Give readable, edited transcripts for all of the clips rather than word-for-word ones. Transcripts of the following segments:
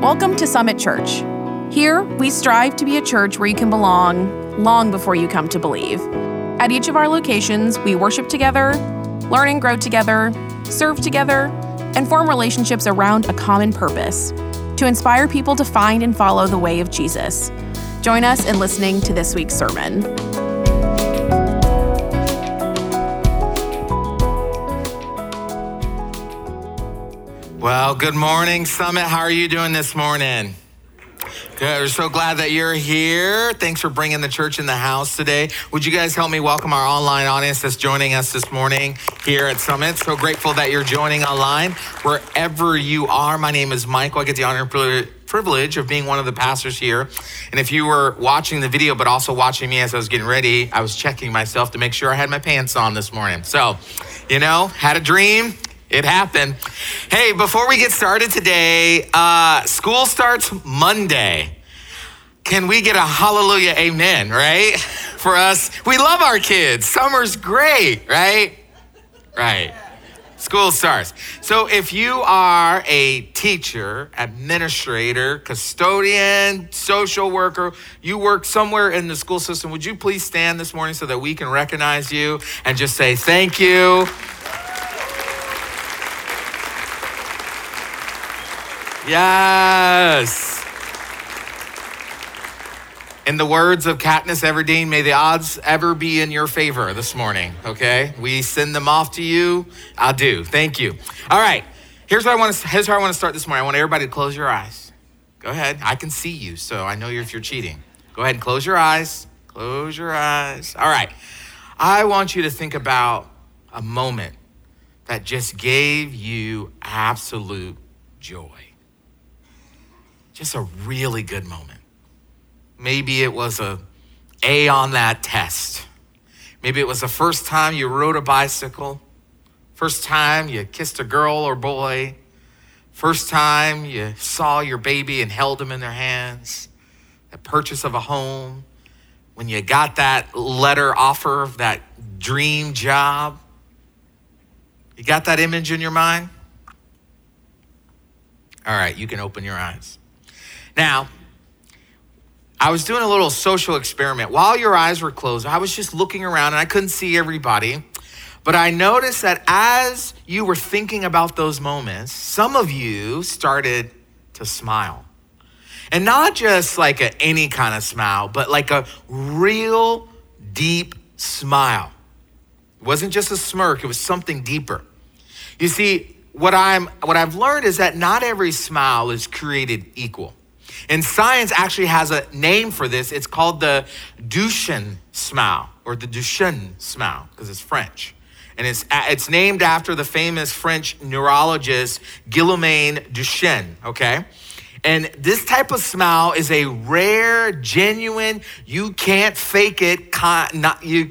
Welcome to Summit Church. Here, we strive to be a church where you can belong long before you come to believe. At each of our locations, we worship together, learn and grow together, serve together, and form relationships around a common purpose, to inspire people to find and follow the way of Jesus. Join us in listening to this week's sermon. Well, good morning, Summit. How are you doing this morning? Good. We're so glad that you're here. Thanks for bringing the church in the house today. Would you guys help me welcome our online audience that's joining us this morning here at Summit? So grateful that you're joining online. Wherever you are, my name is Michael. I get the honor and privilege of being one of the pastors here. And if you were watching the video, but also watching me as I was getting ready, I was checking myself to make sure I had my pants on this morning. So, had a dream. It happened. Hey, before we get started today, school starts Monday. Can we get a hallelujah amen, right? For us, we love our kids. Summer's great, right? Right. School starts. So if you are a teacher, administrator, custodian, social worker, you work somewhere in the school system, would you please stand this morning so that we can recognize you and just say thank you? Yes. In the words of Katniss Everdeen, may the odds ever be in your favor this morning, okay? We send them off to you. I do. Thank you. All right. Here's how I want to start this morning. I want everybody to close your eyes. Go ahead. I can see you, so I know if you're cheating. Go ahead and close your eyes. Close your eyes. All right. I want you to think about a moment that just gave you absolute joy. Just a really good moment. Maybe it was an A on that test. Maybe it was the first time you rode a bicycle. First time you kissed a girl or boy. First time you saw your baby and held them in their hands. The purchase of a home. When you got that letter offer of that dream job. You got that image in your mind? All right, you can open your eyes. Now, I was doing a little social experiment. While your eyes were closed, I was just looking around and I couldn't see everybody. But I noticed that as you were thinking about those moments, some of you started to smile. And not just like any kind of smile, but like a real deep smile. It wasn't just a smirk, it was something deeper. You see, what I've learned is that not every smile is created equal. And science actually has a name for this. It's called the Duchenne smile, or the Duchenne smile, because it's French. And it's named after the famous French neurologist Guillaume Duchenne, okay? And this type of smile is a rare, genuine, you can't fake it kind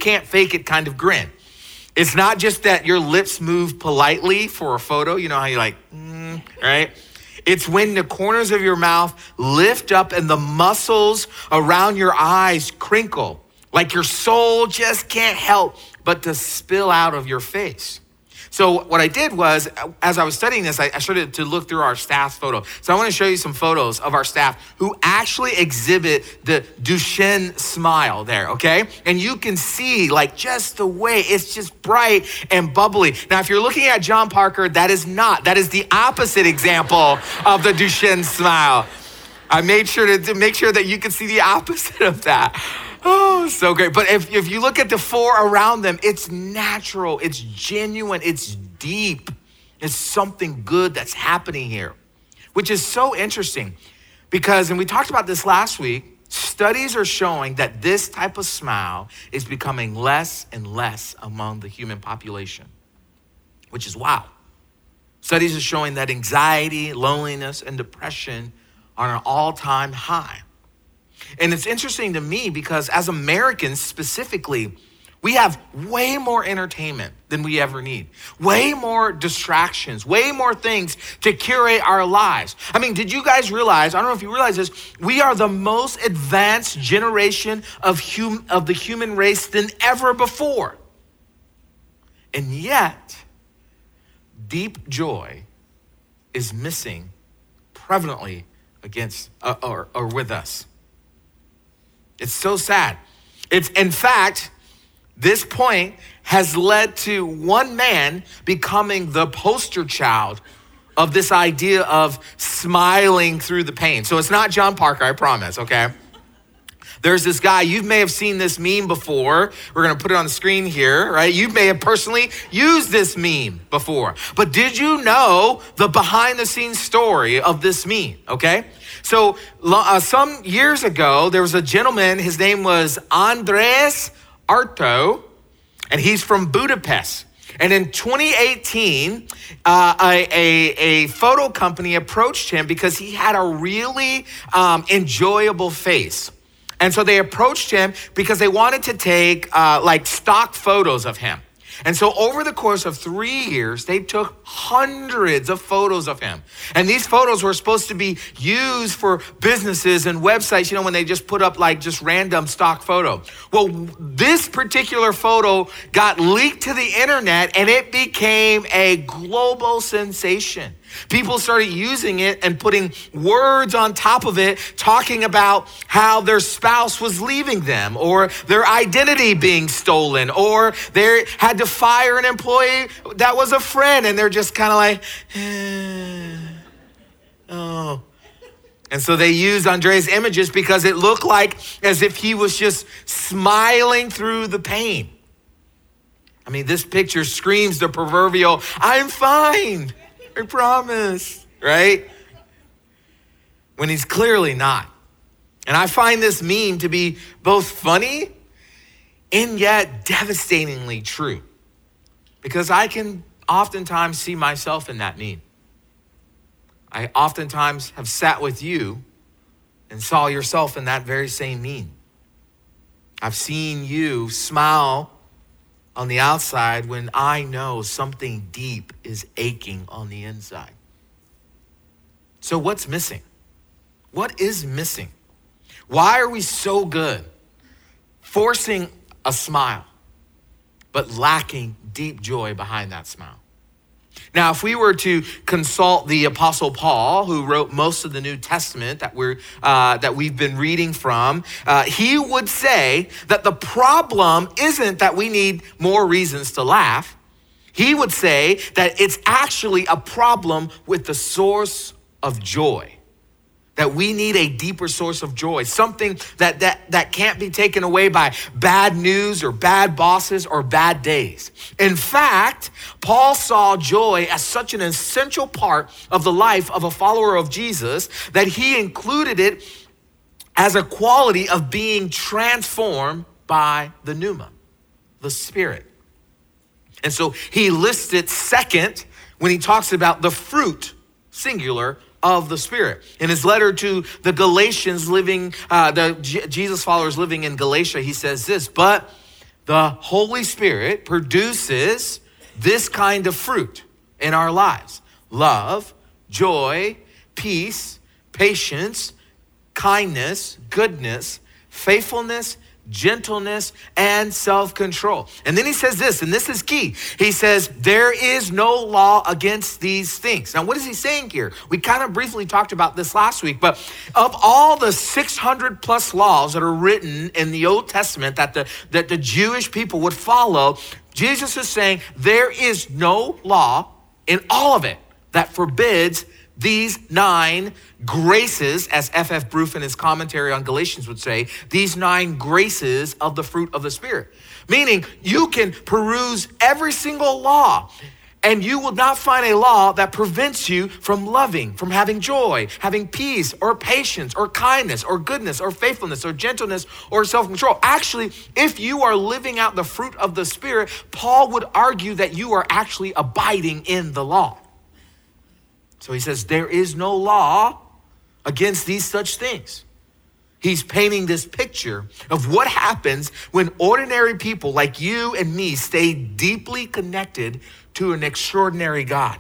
of grin. It's not just that your lips move politely for a photo. You know how you're like, right? It's when the corners of your mouth lift up and the muscles around your eyes crinkle, like your soul just can't help but to spill out of your face. So what I did was, as I was studying this, I started to look through our staff's photo. So I want to show you some photos of our staff who actually exhibit the Duchenne smile there, okay? And you can see like just the way it's just bright and bubbly. Now, if you're looking at John Parker, that is the opposite example of the Duchenne smile. I made sure to make sure that you can see the opposite of that. Oh, so great. But if you look at the four around them, it's natural, it's genuine, it's deep. It's something good that's happening here, which is so interesting because, and we talked about this last week, studies are showing that this type of smile is becoming less and less among the human population, which is wow. Studies are showing that anxiety, loneliness, and depression are an all-time high. And it's interesting to me because as Americans specifically, we have way more entertainment than we ever need, way more distractions, way more things to curate our lives. I mean, did you guys realize, I don't know if you realize this, we are the most advanced generation of the human race than ever before. And yet, deep joy is missing prevalently against or with us. It's so sad. It's, in fact, this point has led to one man becoming the poster child of this idea of smiling through the pain. So it's not John Parker, I promise, okay? There's this guy, you may have seen this meme before. We're gonna put it on the screen here, right? You may have personally used this meme before. But did you know the behind the scenes story of this meme, okay? So some years ago, there was a gentleman, his name was Andres Arto, and he's from Budapest. And in 2018, a photo company approached him because he had a really enjoyable face. And so they approached him because they wanted to take like stock photos of him. And so over the course of 3 years, they took hundreds of photos of him. And these photos were supposed to be used for businesses and websites, you know, when they just put up like just random stock photo. Well, this particular photo got leaked to the internet and it became a global sensation. People started using it and putting words on top of it, talking about how their spouse was leaving them or their identity being stolen, or they had to fire an employee that was a friend, and they're just kind of like, oh. And so they used Andre's images because it looked like as if he was just smiling through the pain. I mean, this picture screams the proverbial, I'm fine. I promise, right? When he's clearly not. And I find this meme to be both funny and yet devastatingly true, because I can oftentimes see myself in that meme. I oftentimes have sat with you and saw yourself in that very same meme. I've seen you smile on the outside when I know something deep is aching on the inside. So what's missing? What is missing? Why are we so good forcing a smile, but lacking deep joy behind that smile? Now, if we were to consult the Apostle Paul, who wrote most of the New Testament that we've been reading from, he would say that the problem isn't that we need more reasons to laugh. He would say that it's actually a problem with the source of joy. That we need a deeper source of joy, something that can't be taken away by bad news or bad bosses or bad days. In fact, Paul saw joy as such an essential part of the life of a follower of Jesus that he included it as a quality of being transformed by the pneuma, the Spirit. And so he lists it second when he talks about the fruit, singular, of the Spirit. In his letter to the Galatians Jesus followers living in Galatia, he says this, but the Holy Spirit produces this kind of fruit in our lives: love, joy, peace, patience, kindness, goodness, faithfulness, gentleness, and self-control. And then he says this, and this is key. He says, there is no law against these things. Now, what is he saying here? We kind of briefly talked about this last week, but of all the 600 plus laws that are written in the Old Testament that the Jewish people would follow, Jesus is saying there is no law in all of it that forbids these 9 graces, as F.F. Bruce in his commentary on Galatians would say, these 9 graces of the fruit of the Spirit. Meaning you can peruse every single law and you will not find a law that prevents you from loving, from having joy, having peace or patience or kindness or goodness or faithfulness or gentleness or self-control. Actually, if you are living out the fruit of the Spirit, Paul would argue that you are actually abiding in the law. So he says, there is no law against these such things. He's painting this picture of what happens when ordinary people like you and me stay deeply connected to an extraordinary God.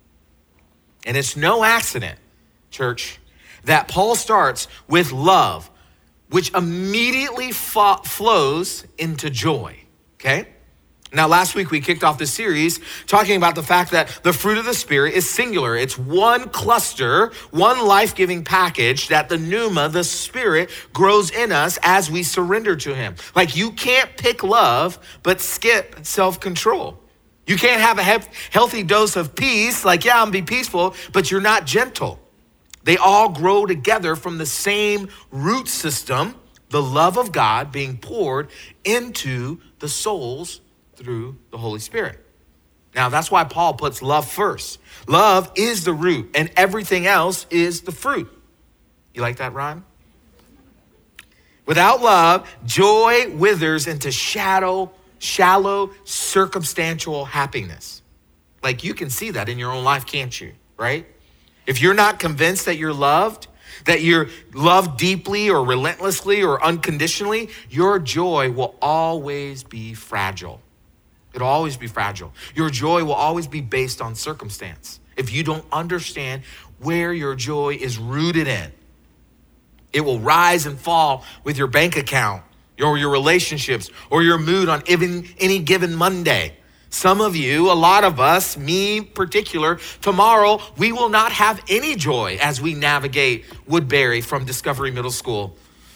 And it's no accident, church, that Paul starts with love, which immediately flows into joy, okay? Now, last week we kicked off this series talking about the fact that the fruit of the Spirit is singular. It's one cluster, one life-giving package that the pneuma, the Spirit, grows in us as we surrender to him. Like you can't pick love, but skip self-control. You can't have a healthy dose of peace, like, yeah, I'm be peaceful, but you're not gentle. They all grow together from the same root system, the love of God being poured into the souls through the Holy Spirit. Now, that's why Paul puts love first. Love is the root, and everything else is the fruit. You like that rhyme? Without love, joy withers into shallow, circumstantial happiness. Like you can see that in your own life, can't you? Right? If you're not convinced that you're loved deeply or relentlessly or unconditionally, your joy will always be fragile. It'll always be fragile. Your joy will always be based on circumstance. If you don't understand where your joy is rooted in, it will rise and fall with your bank account or your relationships or your mood on any given Monday. Some of you, a lot of us, me in particular, tomorrow we will not have any joy as we navigate Woodbury from Discovery Middle School.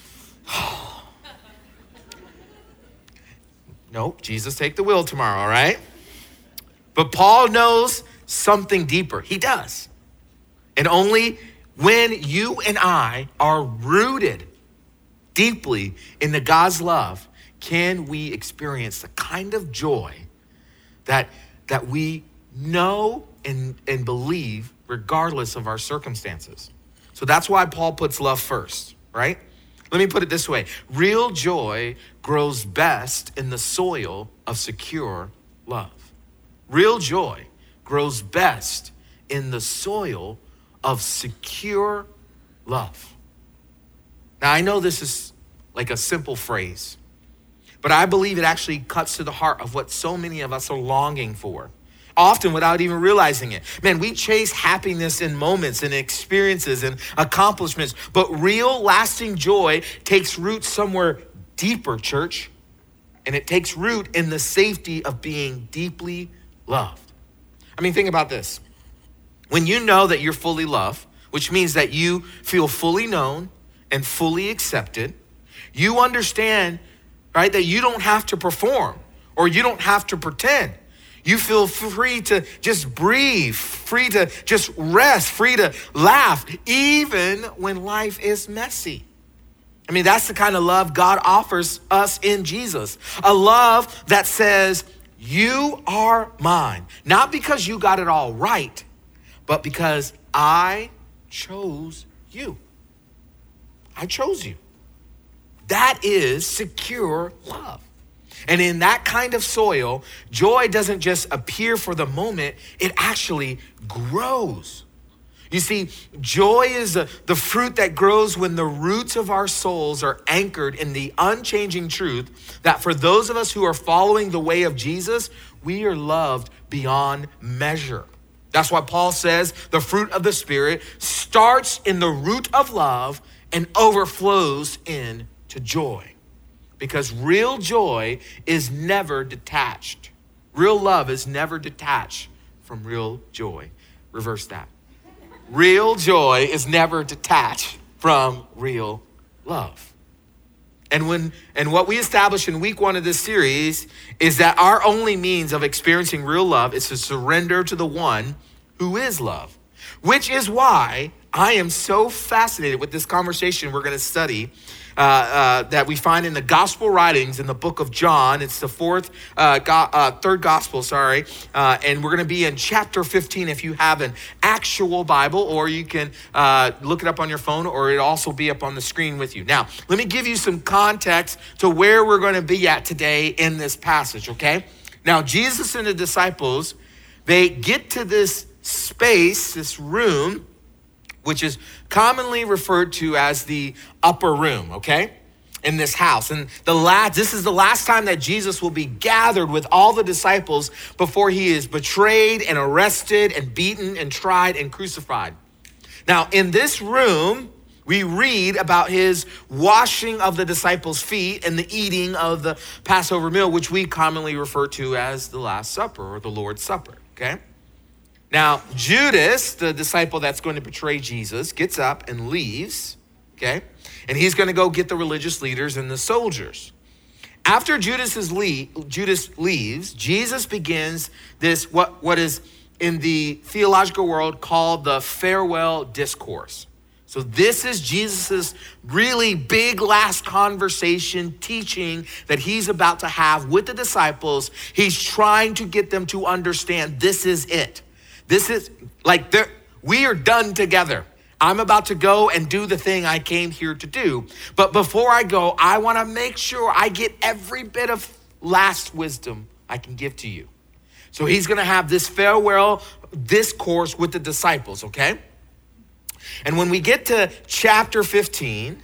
Nope, Jesus take the wheel tomorrow, all right? But Paul knows something deeper. He does. And only when you and I are rooted deeply in the God's love can we experience the kind of joy that we know and believe regardless of our circumstances. So that's why Paul puts love first, right? Let me put it this way. Real joy grows best in the soil of secure love. Real joy grows best in the soil of secure love. Now, I know this is like a simple phrase, but I believe it actually cuts to the heart of what so many of us are longing for, often without even realizing it. Man, we chase happiness in moments and experiences and accomplishments, but real lasting joy takes root somewhere deeper, church, and it takes root in the safety of being deeply loved. I mean, think about this. When you know that you're fully loved, which means that you feel fully known and fully accepted, you understand, right, that you don't have to perform or you don't have to pretend. You feel free to just breathe, free to just rest, free to laugh, even when life is messy. I mean, that's the kind of love God offers us in Jesus. A love that says, you are mine. Not because you got it all right, but because I chose you. I chose you. That is secure love. And in that kind of soil, joy doesn't just appear for the moment, it actually grows. You see, joy is the fruit that grows when the roots of our souls are anchored in the unchanging truth that for those of us who are following the way of Jesus, we are loved beyond measure. That's why Paul says the fruit of the Spirit starts in the root of love and overflows into joy. Because real joy is never detached. Real love is never detached from real joy. Reverse that. Real joy is never detached from real love. And what we established in week 1 of this series is that our only means of experiencing real love is to surrender to the one who is love. Which is why I am so fascinated with this conversation we're going to study that we find in the gospel writings in the book of John. It's the third gospel, and we're going to be in chapter 15 if you have an actual Bible, or you can look it up on your phone, or it'll also be up on the screen with you. Now, let me give you some context to where we're going to be at today in this passage, okay? Now, Jesus and the disciples, they get to this space, this room, which is commonly referred to as the upper room, okay? In this house. And this is the last time that Jesus will be gathered with all the disciples before he is betrayed and arrested and beaten and tried and crucified. Now, in this room, We read about his washing of the disciples' feet and the eating of the Passover meal, which we commonly refer to as the Last Supper or the Lord's Supper, okay? Now, Judas, the disciple that's going to betray Jesus, gets up and leaves, okay? And he's going to go get the religious leaders and the soldiers. After Judas leaves, Jesus begins this, what is in the theological world called the farewell discourse. So this is Jesus's really big last conversation teaching that he's about to have with the disciples. He's trying to get them to understand this is it. This is like we are done together. I'm about to go and do the thing I came here to do. But before I go, I want to make sure I get every bit of last wisdom I can give to you. So he's going to have this farewell discourse with the disciples, okay? And when we get to chapter 15,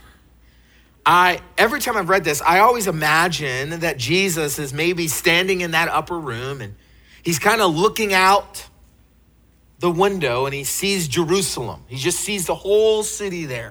every time I've read this, I always imagine that Jesus is maybe standing in that upper room and he's kind of looking out the window and he sees Jerusalem. He just sees the whole city there.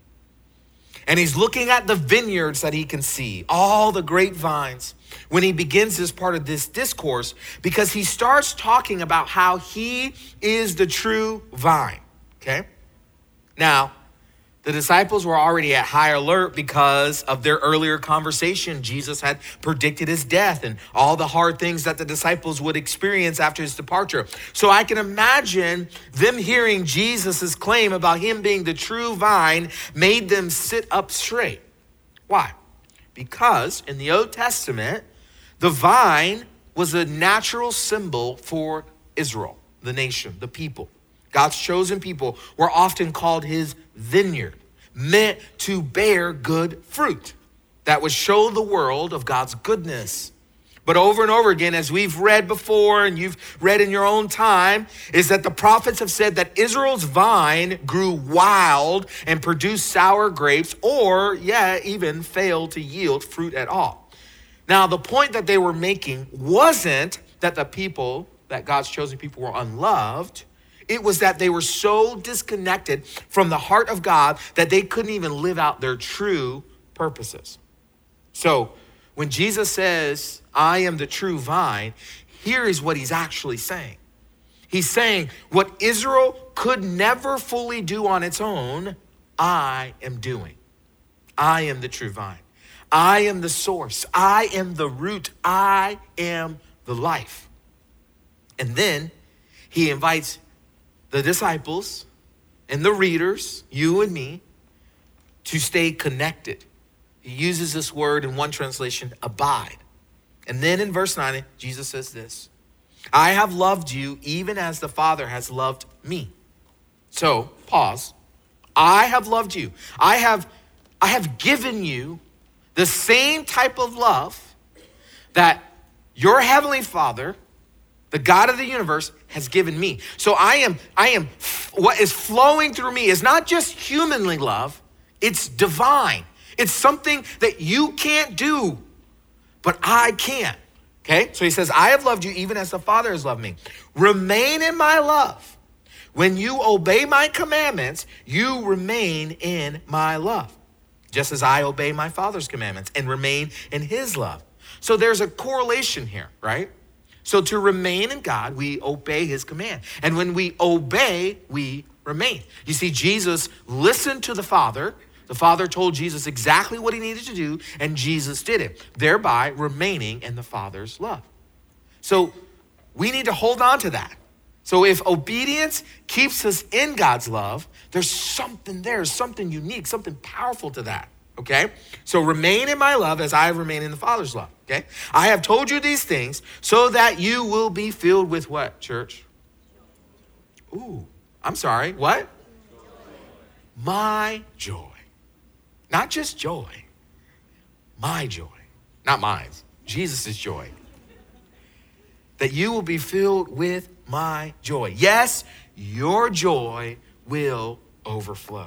And he's looking at the vineyards that he can see, all the grapevines, when he begins this part of this discourse, because he starts talking about how he is the true vine, okay? Now, the disciples were already at high alert because of their earlier conversation. Jesus had predicted his death and all the hard things that the disciples would experience after his departure. So I can imagine them hearing Jesus's claim about him being the true vine made them sit up straight. Why? Because in the Old Testament, the vine was a natural symbol for Israel, the nation, the people. God's chosen people were often called his vineyard, meant to bear good fruit that would show the world of God's goodness. But over and over again, as we've read before and you've read in your own time, is that the prophets have said that Israel's vine grew wild and produced sour grapes, or even failed to yield fruit at all. Now, the point that they were making wasn't that the people, that God's chosen people, were unloved. It was that they were so disconnected from the heart of God that they couldn't even live out their true purposes. So when Jesus says, I am the true vine, here is what he's actually saying. He's saying what Israel could never fully do on its own, I am doing. I am the true vine. I am the source. I am the root. I am the life. And then he invites the disciples and the readers, you and me, to stay connected. He uses this word in one translation, abide. And then in verse 9, Jesus says this, I have loved you even as the Father has loved me. So, pause. I have loved you. I have given you the same type of love that your heavenly Father, the God of the universe, has given me. So I am, what is flowing through me is not just humanly love, it's divine. It's something that you can't do, but I can. Okay? So he says, I have loved you even as the Father has loved me. Remain in my love. When you obey my commandments, you remain in my love, just as I obey my Father's commandments and remain in his love. So there's a correlation here, right? So to remain in God, we obey his command. And when we obey, we remain. You see, Jesus listened to the Father. The Father told Jesus exactly what he needed to do, and Jesus did it, thereby remaining in the Father's love. So we need to hold on to that. So if obedience keeps us in God's love, there's something there, something unique, something powerful to that. Okay? So remain in my love as I remain in the Father's love. Okay? I have told you these things so that you will be filled with what, church? Ooh, I'm sorry. What? My joy. Not just joy. My joy. Not mine. Jesus' joy. That you will be filled with my joy. Yes, your joy will overflow.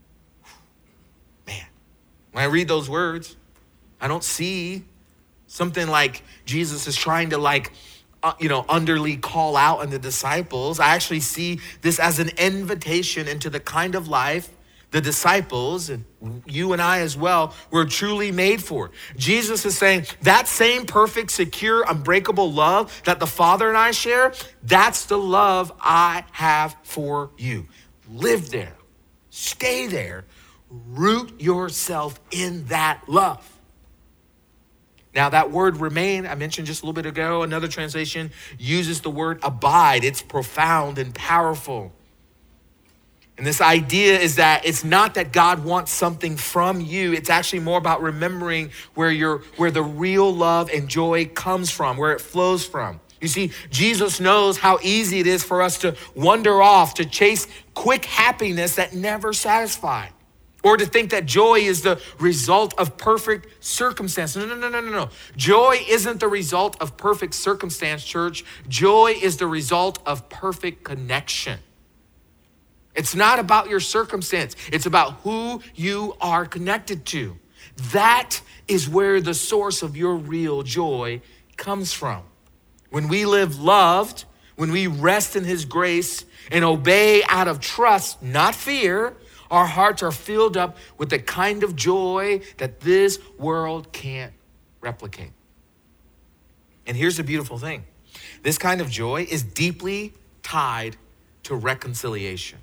Man. When I read those words, I don't see something like Jesus is trying to underly call out on the disciples. I actually see this as an invitation into the kind of life the disciples, and you and I as well, were truly made for. Jesus is saying that same perfect, secure, unbreakable love that the Father and I share, that's the love I have for you. Live there, stay there, root yourself in that love. Now that word remain, I mentioned just a little bit ago, another translation uses the word abide. It's profound and powerful. And this idea is that it's not that God wants something from you. It's actually more about remembering where the real love and joy comes from, where it flows from. You see, Jesus knows how easy it is for us to wander off, to chase quick happiness that never satisfies, or to think that joy is the result of perfect circumstance. No. Joy isn't the result of perfect circumstance, church. Joy is the result of perfect connection. It's not about your circumstance. It's about who you are connected to. That is where the source of your real joy comes from. When we live loved, when we rest in his grace and obey out of trust, not fear, our hearts are filled up with the kind of joy that this world can't replicate. And here's the beautiful thing. This kind of joy is deeply tied to reconciliation.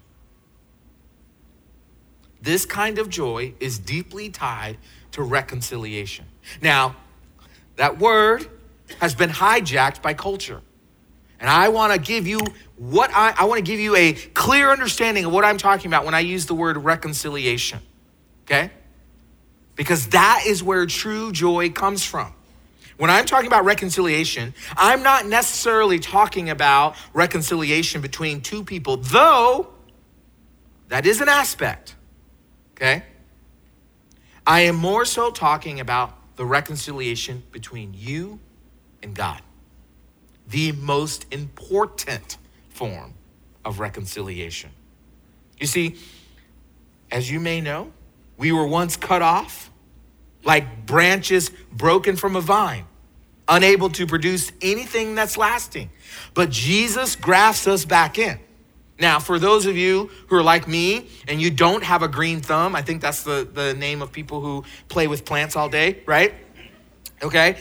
This kind of joy is deeply tied to reconciliation. Now, that word has been hijacked by culture. And I want to give you I want to give you a clear understanding of what I'm talking about when I use the word reconciliation. Okay? Because that is where true joy comes from. When I'm talking about reconciliation, I'm not necessarily talking about reconciliation between two people, though that is an aspect. Okay? I am more so talking about the reconciliation between you and God. The most important form of reconciliation. You see, as you may know, we were once cut off like branches broken from a vine, unable to produce anything that's lasting. But Jesus grafts us back in. Now, for those of you who are like me and you don't have a green thumb, I think that's the name of people who play with plants all day, right? Okay,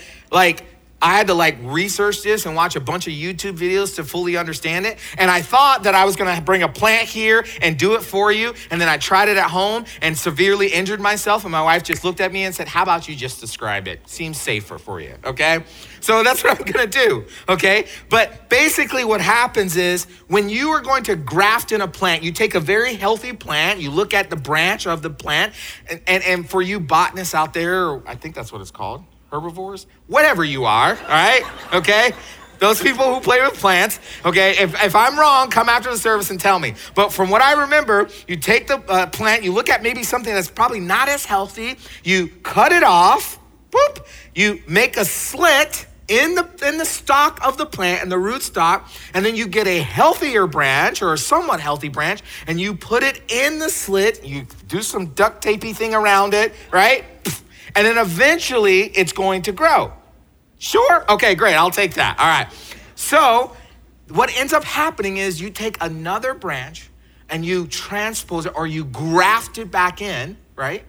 I had to research this and watch a bunch of YouTube videos to fully understand it. And I thought that I was gonna bring a plant here and do it for you. And then I tried it at home and severely injured myself. And my wife just looked at me and said, how about you just describe it? Seems safer for you, okay? So that's what I'm gonna do, okay? But basically what happens is when you are going to graft in a plant, you take a very healthy plant, you look at the branch of the plant, and for you botanists out there, I think that's what it's called, herbivores, whatever you are, all right, okay? Those people who play with plants, okay? If I'm wrong, come after the service and tell me. But from what I remember, you take the plant, you look at maybe something that's probably not as healthy, you cut it off, boop, you make a slit in the stalk of the plant, in the root stock, and then you get a healthier branch or a somewhat healthy branch, and you put it in the slit, you do some duct tapey thing around it, right? And then eventually it's going to grow. Sure? Okay, great, I'll take that. All right. So what ends up happening is you take another branch and you transpose it or you graft it back in, right,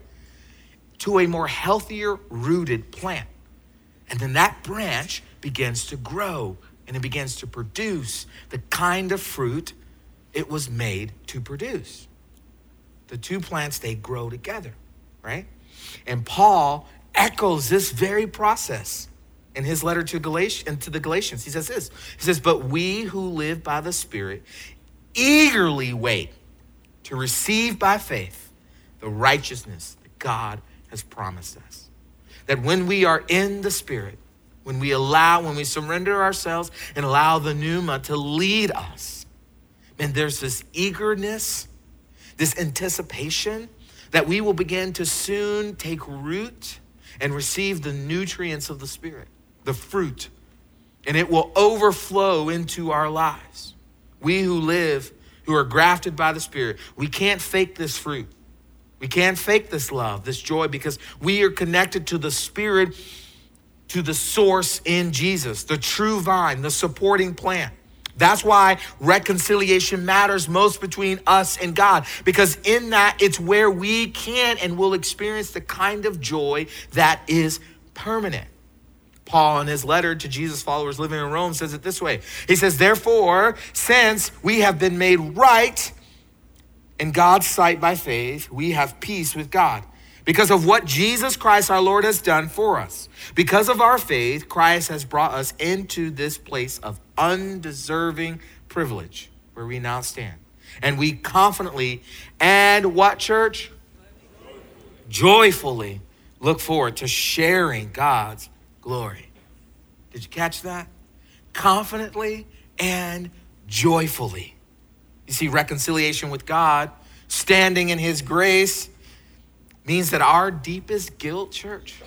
to a more healthier rooted plant. And then that branch begins to grow and it begins to produce the kind of fruit it was made to produce. The two plants, they grow together, right? And Paul echoes this very process in his letter to the Galatians. He says this, he says, but we who live by the Spirit eagerly wait to receive by faith the righteousness that God has promised us. That when we are in the Spirit, when we surrender ourselves and allow the pneuma to lead us, and there's this eagerness, this anticipation that we will begin to soon take root and receive the nutrients of the Spirit, the fruit, and it will overflow into our lives. We who are grafted by the Spirit, we can't fake this fruit. We can't fake this love, this joy, because we are connected to the Spirit, to the source in Jesus, the true vine, the supporting plant. That's why reconciliation matters most between us and God, because in that, it's where we can and will experience the kind of joy that is permanent. Paul, in his letter to Jesus' followers living in Rome, says it this way. He says, therefore, since we have been made right in God's sight by faith, we have peace with God because of what Jesus Christ our Lord has done for us. Because of our faith, Christ has brought us into this place of undeserving privilege where we now stand. And we confidently and what, church? Joyfully look forward to sharing God's glory. Did you catch that? Confidently and joyfully. You see, reconciliation with God, standing in his grace, means that our deepest guilt, church,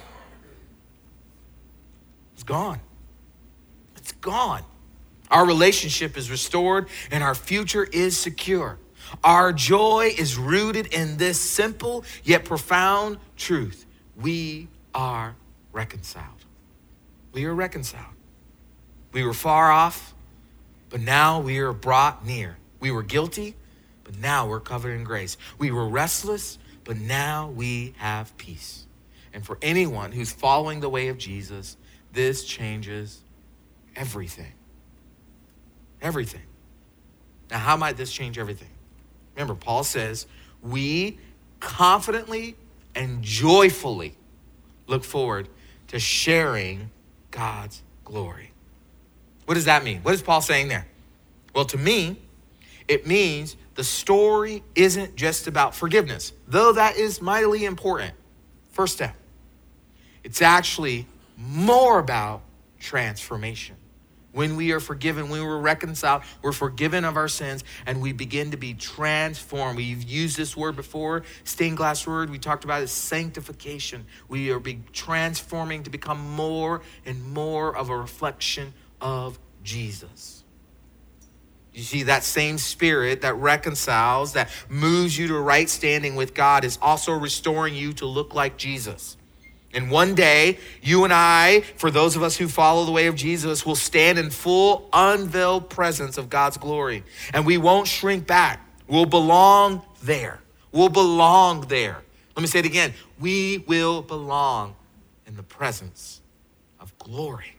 is gone. It's gone. Our relationship is restored and our future is secure. Our joy is rooted in this simple yet profound truth. We are reconciled. We are reconciled. We were far off, but now we are brought near. We were guilty, but now we're covered in grace. We were restless, but now we have peace. And for anyone who's following the way of Jesus, this changes everything. Everything. Now, how might this change everything? Remember, Paul says, we confidently and joyfully look forward to sharing God's glory. What does that mean? What is Paul saying there? Well, to me, it means the story isn't just about forgiveness, though that is mightily important. First step. It's actually more about transformation. When we are forgiven, when we're reconciled, we're forgiven of our sins, and we begin to be transformed. We've used this word before, stained glass word. We talked about it, sanctification. We are transforming to become more and more of a reflection of Jesus. You see, that same spirit that reconciles, that moves you to right standing with God, is also restoring you to look like Jesus. And one day, you and I, for those of us who follow the way of Jesus, will stand in full, unveiled presence of God's glory. And we won't shrink back. We'll belong there. We'll belong there. Let me say it again. We will belong in the presence of glory.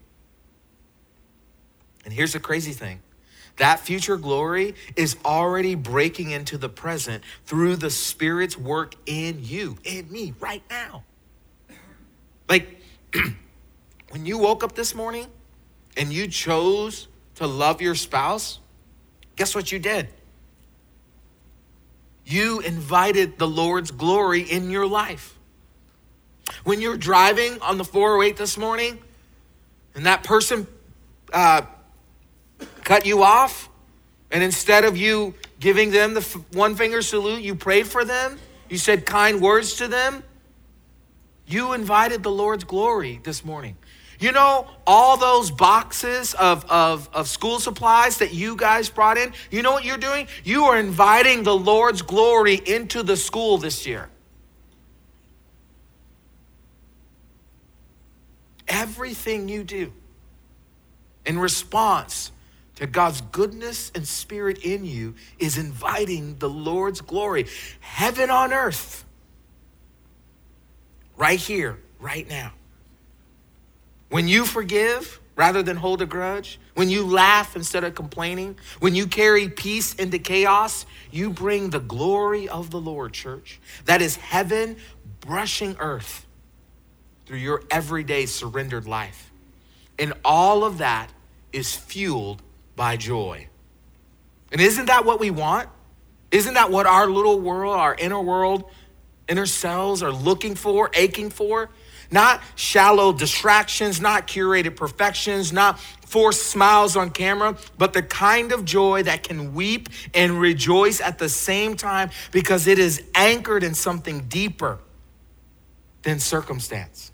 And here's the crazy thing. That future glory is already breaking into the present through the Spirit's work in you, in me, right now. Like, when you woke up this morning and you chose to love your spouse, guess what you did? You invited the Lord's glory in your life. When you're driving on the 408 this morning and that person cut you off, and instead of you giving them the one finger salute, you prayed for them, you said kind words to them, you invited the Lord's glory this morning. You know, all those boxes of school supplies that you guys brought in, you know what you're doing? You are inviting the Lord's glory into the school this year. Everything you do in response to God's goodness and spirit in you is inviting the Lord's glory. Heaven on earth. Right here, right now. When you forgive rather than hold a grudge, when you laugh instead of complaining, when you carry peace into chaos, you bring the glory of the Lord, church. That is heaven brushing earth through your everyday surrendered life. And all of that is fueled by joy. And isn't that what we want? Isn't that what our little world, our inner world, inner selves are looking for, aching for? Not shallow distractions, not curated perfections, not forced smiles on camera, but the kind of joy that can weep and rejoice at the same time because it is anchored in something deeper than circumstance.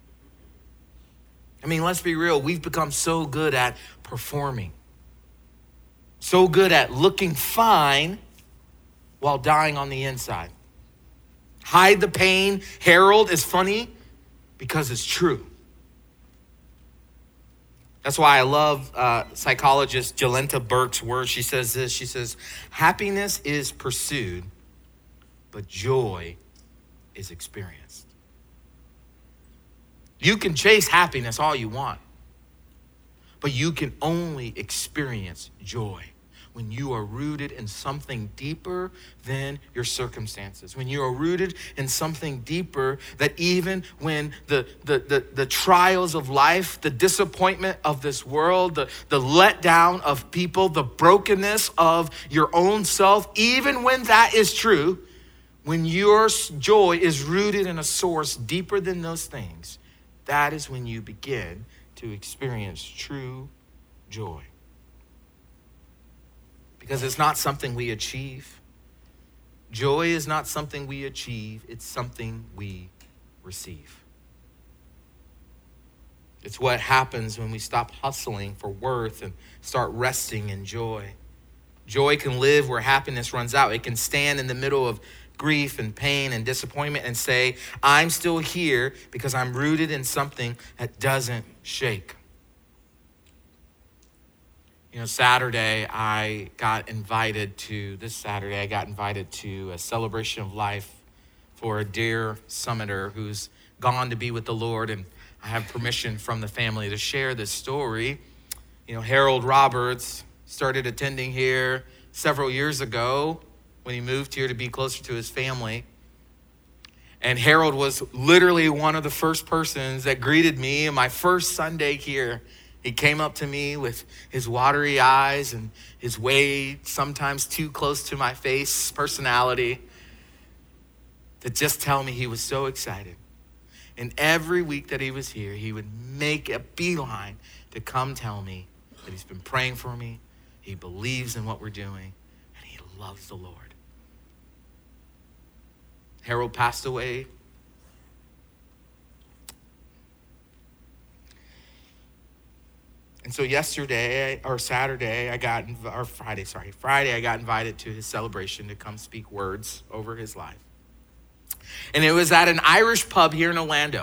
I mean, let's be real. We've become so good at performing, so good at looking fine while dying on the inside. Hide the pain. Harold is funny because it's true. That's why I love psychologist Jolenta Burke's words. She says this, she says, happiness is pursued, but joy is experienced. You can chase happiness all you want, but you can only experience joy when you are rooted in something deeper than your circumstances, when you are rooted in something deeper, that even when the trials of life, the disappointment of this world, the letdown of people, the brokenness of your own self, even when that is true, when your joy is rooted in a source deeper than those things, that is when you begin to experience true joy. Because it's not something we achieve. Joy is not something we achieve. It's something we receive. It's what happens when we stop hustling for worth and start resting in joy. Joy can live where happiness runs out. It can stand in the middle of grief and pain and disappointment and say, I'm still here because I'm rooted in something that doesn't shake. Saturday, I got invited to a celebration of life for a dear summiter who's gone to be with the Lord, and I have permission from the family to share this story. Harold Roberts started attending here several years ago when he moved here to be closer to his family. And Harold was literally one of the first persons that greeted me on my first Sunday here. He came up to me with his watery eyes and his way sometimes too close to my face personality to just tell me he was so excited. And every week that he was here, he would make a beeline to come tell me that he's been praying for me, he believes in what we're doing, and he loves the Lord. Harold passed away. And so Friday, I got invited to his celebration to come speak words over his life. And it was at an Irish pub here in Orlando.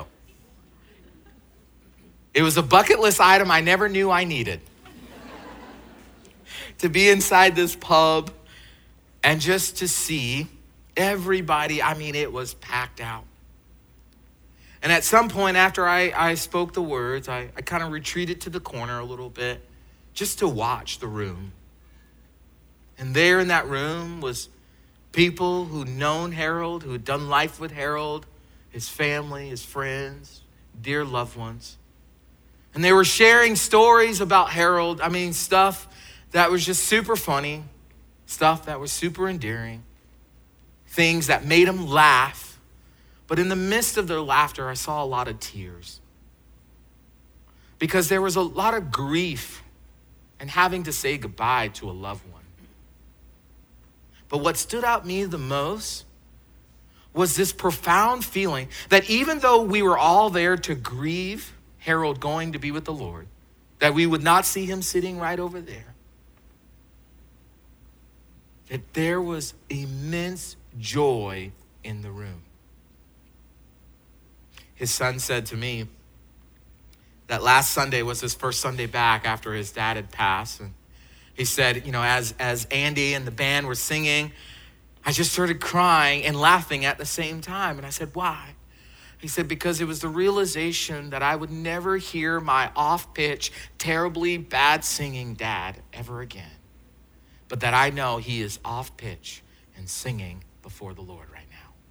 It was a bucket list item I never knew I needed. To be inside this pub and just to see everybody, it was packed out. And at some point after I spoke the words, I kind of retreated to the corner a little bit just to watch the room. And there in that room was people who'd known Harold, who had done life with Harold, his family, his friends, dear loved ones. And they were sharing stories about Harold. Stuff that was just super funny, stuff that was super endearing, things that made him laugh. But in the midst of their laughter, I saw a lot of tears. Because there was a lot of grief and having to say goodbye to a loved one. But what stood out me the most was this profound feeling that even though we were all there to grieve Harold going to be with the Lord, that we would not see him sitting right over there, that there was immense joy in the room. His son said to me that last Sunday was his first Sunday back after his dad had passed. And he said, as Andy and the band were singing, I just started crying and laughing at the same time. And I said, why? He said, because it was the realization that I would never hear my off-pitch, terribly bad singing dad ever again. But that I know he is off-pitch and singing before the Lord right now.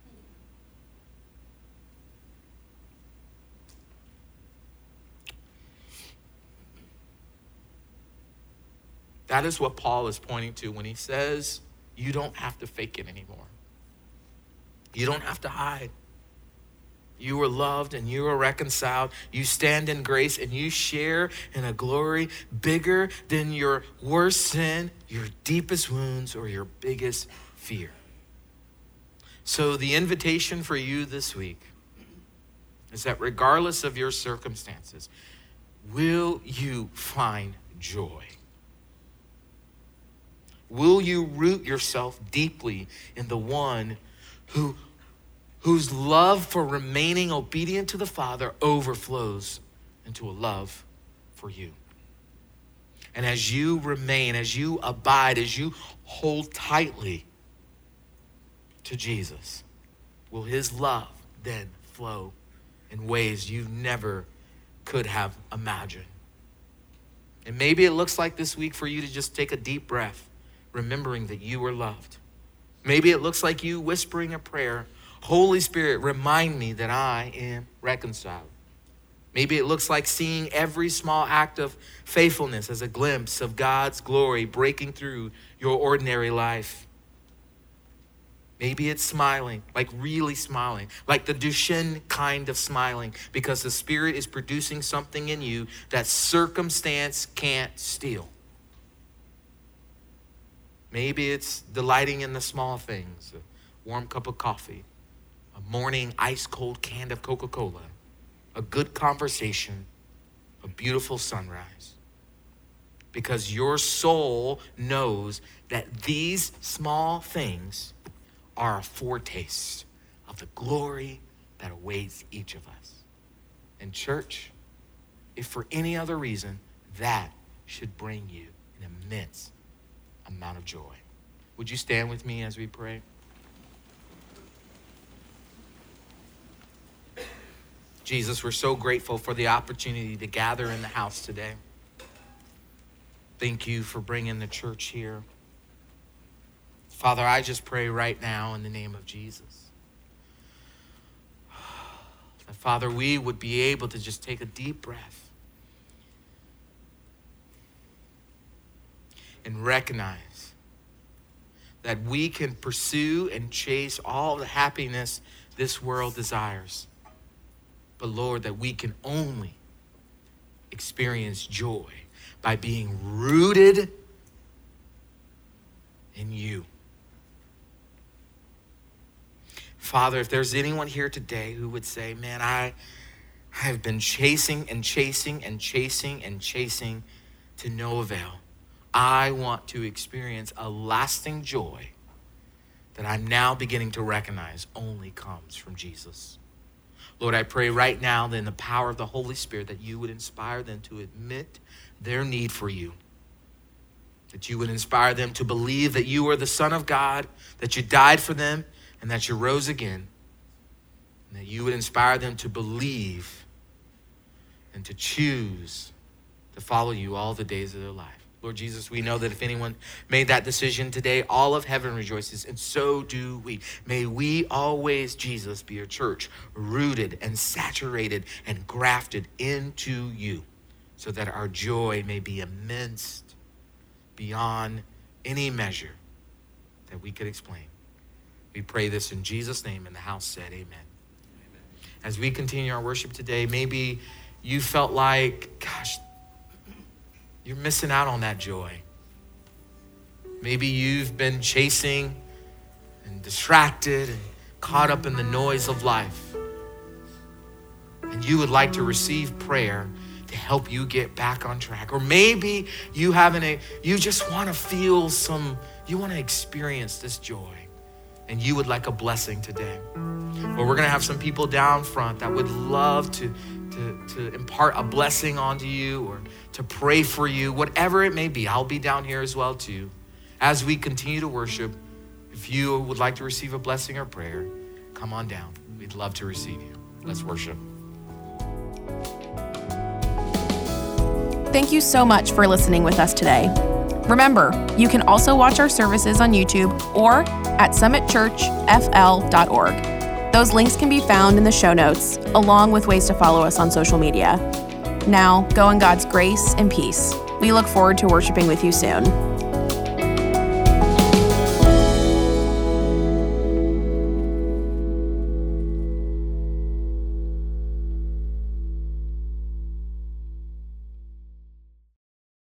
That is what Paul is pointing to when he says, you don't have to fake it anymore. You don't have to hide. You are loved and you are reconciled. You stand in grace and you share in a glory bigger than your worst sin, your deepest wounds, or your biggest fear. So the invitation for you this week is that regardless of your circumstances, will you find joy? Will you root yourself deeply in the one whose love for remaining obedient to the Father overflows into a love for you? And as you remain, as you abide, as you hold tightly to Jesus, will his love then flow in ways you never could have imagined. And maybe it looks like this week for you to just take a deep breath, remembering that you are loved. Maybe it looks like you whispering a prayer, Holy Spirit, remind me that I am reconciled. Maybe it looks like seeing every small act of faithfulness as a glimpse of God's glory breaking through your ordinary life. Maybe it's smiling, like really smiling, like the Duchenne kind of smiling, because the Spirit is producing something in you that circumstance can't steal. Maybe it's delighting in the small things, a warm cup of coffee, a morning ice cold can of Coca-Cola, a good conversation, a beautiful sunrise. Because your soul knows that these small things are a foretaste of the glory that awaits each of us. And church, if for any other reason, that should bring you an immense amount of joy. Would you stand with me as we pray? Jesus, we're so grateful for the opportunity to gather in the house today. Thank you for bringing the church here. Father, I just pray right now in the name of Jesus that, Father, we would be able to just take a deep breath and recognize that we can pursue and chase all the happiness this world desires. But Lord, that we can only experience joy by being rooted in you. Father, if there's anyone here today who would say, man, I have been chasing and chasing and chasing and chasing to no avail. I want to experience a lasting joy that I'm now beginning to recognize only comes from Jesus. Lord, I pray right now that in the power of the Holy Spirit that you would inspire them to admit their need for you, that you would inspire them to believe that you are the Son of God, that you died for them, and that you rose again, and that you would inspire them to believe and to choose to follow you all the days of their life. Lord Jesus, we know that if anyone made that decision today, all of heaven rejoices, and so do we. May we always, Jesus, be a church rooted and saturated and grafted into you, so that our joy may be immense beyond any measure that we could explain. We pray this in Jesus' name, and the house said amen. As we continue our worship today, maybe you felt like, gosh, you're missing out on that joy. Maybe you've been chasing and distracted and caught up in the noise of life. And you would like to receive prayer to help you get back on track. Or maybe you just want to feel you want to experience this joy, and you would like a blessing today. Well, we're going to have some people down front that would love to impart a blessing onto you or to pray for you, whatever it may be. I'll be down here as well too. As we continue to worship, if you would like to receive a blessing or prayer, come on down. We'd love to receive you. Let's worship. Thank you so much for listening with us today. Remember, you can also watch our services on YouTube or at summitchurchfl.org. Those links can be found in the show notes, along with ways to follow us on social media. Now, go in God's grace and peace. We look forward to worshiping with you soon.